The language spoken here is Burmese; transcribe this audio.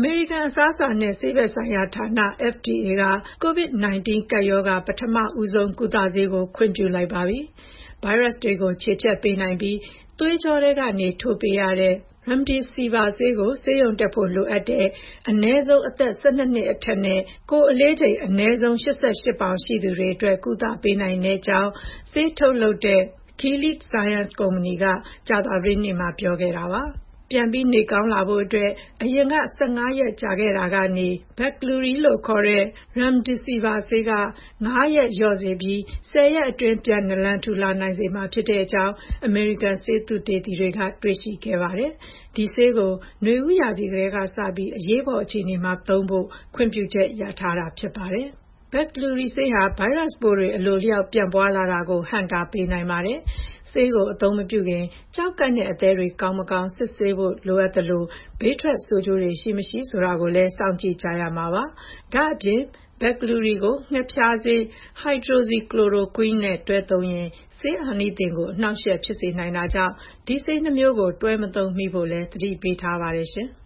မေရိကန်အစားအစာနဲ့ဆေးဘက်ဆိုင်ရာဌာန FDA က COVID-19 ကပ်ရောဂါပထမဦးဆုံးကုသဆေးကိုခွင့်ပြုလိုက်ပါပြီ။ ဗိုင်းရပ်စ်တွေကိုခြေဖျက်ပေးနိုင်ပြီးသွေးကြောထဲကနေထိုးပေးရတဲ့ Remdesivir ဆေးကိုဆေးရုံတက်ဖို့လိုအပ်တဲ့အနည်းဆုံးအသက်12နှစ်အထက်နဲ့ကိုယ်အလေးချိန်အနည်းဆုံး88ပေါင်ရှိသူတွေအတွက်ကုသပေးနိုင်ကြောင်းဆေးထုတ်လုပ်တဲ့ Gilead Sciences ကုမ္ပဏီကကြာသပတေးနေ့မှာပြောခဲ့တာပါ။ပြန်ပြီးနေကောင်းလာဖို့အတွက်အရင်က15ရက်ကြာခဲ့တာကနေ Veklury လို့ခေါ်တဲ့ Remdesivir ဆေးက5ရက်လျော့စေပြီး10ရက်အတွင်းပြန်နလံထူလာနိုင်စေမှာဖြစ်ကြောင်းအမေရိကန်ဆေးသုတေသီတွေကတွေ့ရှိခဲ့ပါတယ်။ဒီဆေးကိုနွေဦးရာသီကတည်းကစပြီးအရေးပေါ်အခြေအနေမှာသုံးဖို့ခွင့်ပြုချက်ရထားတာဖြစ်ပါတယ်။ Veklury ဆေးဟာဗိုင်းရပ်စ်ပိုးတွေအလိုအလျောက်ပြန့်ပွားလာတာကိုဟန့်တားပေးနိုင်ပါတယ်။ဆေးကိုအသုံးမပြုခင်ကျောက်ကပ်နဲ့အသည်းတွေကောင်းမကောင်းစစ်ဆေးဖို့လိုအပ်သလိုဘေးထွက်ဆိုးကျိုးတွေရှိမရှိဆိုတာကိုလည်းစောင့်ကြည့်ကြရမှာပါ။ဒါ့အပြင် Veklury ကိုငှက်ဖျားဆေး Hydroxychloroquine နဲ့တွဲသုံးရင်ဆေးအာနိသင်ကိုအနှောင့်အယှက်ဖြစ်စေနိုင်တာကြောင့်ဒီဆေး2မျိုးကိုတွဲမသုံးမိဖို့လည်းသတိပေးထားပါတယ်ရှင်။